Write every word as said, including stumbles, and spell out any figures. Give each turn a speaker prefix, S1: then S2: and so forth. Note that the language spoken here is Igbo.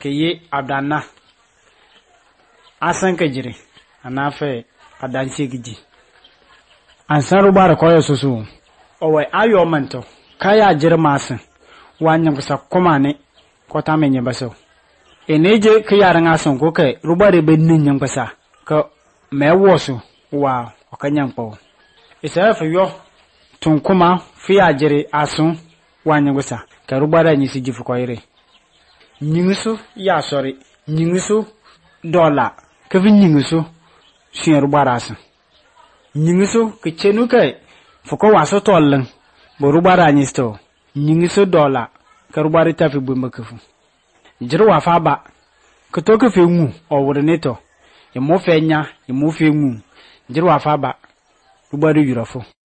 S1: ke ye abdana asan ka jire anafe adanse gidi ansan rubara koyo susu owe ayo manto kaya jire masin wanyam kusa komane kota menye baso eneje ke yaran asan ko kai rubare bennin nyam kusa ka mewosu wa okanyam po isa fa yo tun kuma fi ajire asun wanyam kusa ka rubara nyi si jifu koyire nyingisu ya sorry nyingisu dola ka vi nyingisu shi rubara asun nyingisu ke chenu kai fuko waso tollen bo rubara nyi sto nyingisu dola ka rubara tafi bumba kafu jirwa fa ba ka to ka fe ngu o wurneto e mo fe nya e mo fe ngu jirwa fa ba rubara yurafo